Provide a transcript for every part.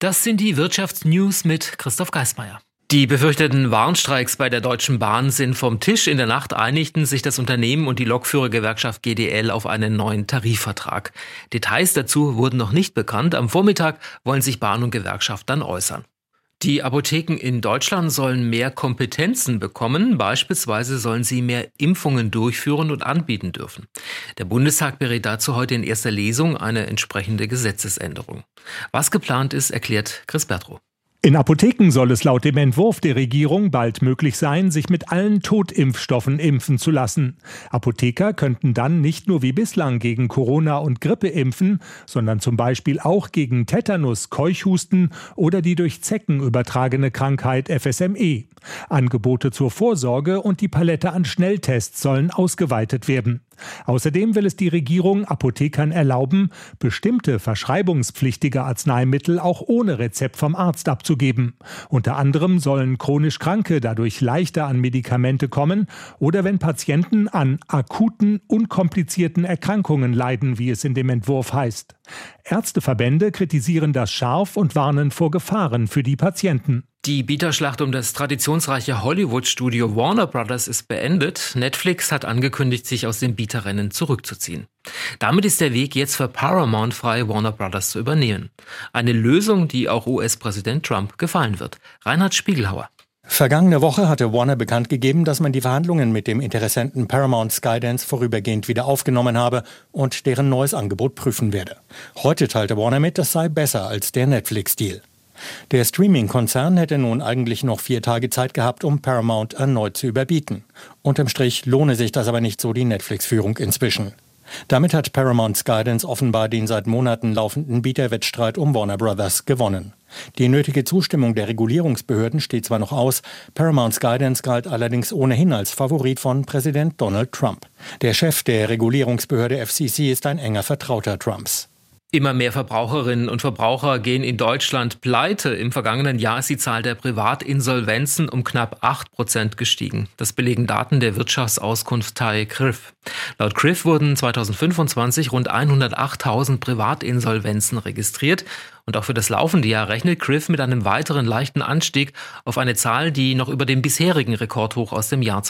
Das sind die Wirtschaftsnews mit Christoph Geismeier. Die befürchteten Warnstreiks bei der Deutschen Bahn sind vom Tisch. In der Nacht einigten sich das Unternehmen und die Lokführergewerkschaft GDL auf einen neuen Tarifvertrag. Details dazu wurden noch nicht bekannt. Am Vormittag wollen sich Bahn und Gewerkschaft dann äußern. Die Apotheken in Deutschland sollen mehr Kompetenzen bekommen. Beispielsweise sollen sie mehr Impfungen durchführen und anbieten dürfen. Der Bundestag berät dazu heute in erster Lesung eine entsprechende Gesetzesänderung. Was geplant ist, erklärt Chris Bertrow. In Apotheken soll es laut dem Entwurf der Regierung bald möglich sein, sich mit allen Totimpfstoffen impfen zu lassen. Apotheker könnten dann nicht nur wie bislang gegen Corona und Grippe impfen, sondern zum Beispiel auch gegen Tetanus, Keuchhusten oder die durch Zecken übertragene Krankheit FSME. Angebote zur Vorsorge und die Palette an Schnelltests sollen ausgeweitet werden. Außerdem will es die Regierung Apothekern erlauben, bestimmte verschreibungspflichtige Arzneimittel auch ohne Rezept vom Arzt abzugeben. Unter anderem sollen chronisch Kranke dadurch leichter an Medikamente kommen oder wenn Patienten an akuten, unkomplizierten Erkrankungen leiden, wie es in dem Entwurf heißt. Ärzteverbände kritisieren das scharf und warnen vor Gefahren für die Patienten. Die Bieterschlacht um das traditionsreiche Hollywood-Studio Warner Brothers ist beendet. Netflix hat angekündigt, sich aus dem Bieterrennen zurückzuziehen. Damit ist der Weg jetzt für Paramount frei, Warner Brothers zu übernehmen. Eine Lösung, die auch US-Präsident Trump gefallen wird. Reinhard Spiegelhauer. Vergangene Woche hatte Warner bekannt gegeben, dass man die Verhandlungen mit dem Interessenten Paramount Skydance vorübergehend wieder aufgenommen habe und deren neues Angebot prüfen werde. Heute teilte Warner mit, das sei besser als der Netflix-Deal. Der Streaming-Konzern hätte nun eigentlich noch 4 Tage Zeit gehabt, um Paramount erneut zu überbieten. Unterm Strich lohne sich das aber nicht, so die Netflix-Führung inzwischen. Damit hat Paramount Skydance offenbar den seit Monaten laufenden Bieterwettstreit um Warner Brothers gewonnen. Die nötige Zustimmung der Regulierungsbehörden steht zwar noch aus, Paramount Skydance galt allerdings ohnehin als Favorit von Präsident Donald Trump. Der Chef der Regulierungsbehörde FCC ist ein enger Vertrauter Trumps. Immer mehr Verbraucherinnen und Verbraucher gehen in Deutschland pleite. Im vergangenen Jahr ist die Zahl der Privatinsolvenzen um knapp 8% gestiegen. Das belegen Daten der Wirtschaftsauskunftei CRIF. Laut CRIF wurden 2025 rund 108.000 Privatinsolvenzen registriert. Und auch für das laufende Jahr rechnet CRIF mit einem weiteren leichten Anstieg auf eine Zahl, die noch über dem bisherigen Rekordhoch aus dem Jahr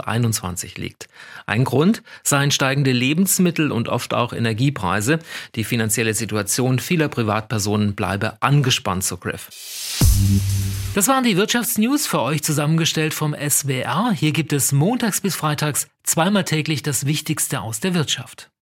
2021 liegt. Ein Grund seien steigende Lebensmittel und oft auch Energiepreise. Die finanzielle Situation vieler Privatpersonen bleibe angespannt, so CRIF. Das waren die Wirtschaftsnews für euch zusammengestellt vom SWR. Hier gibt es montags bis freitags zweimal täglich das Wichtigste aus der Wirtschaft.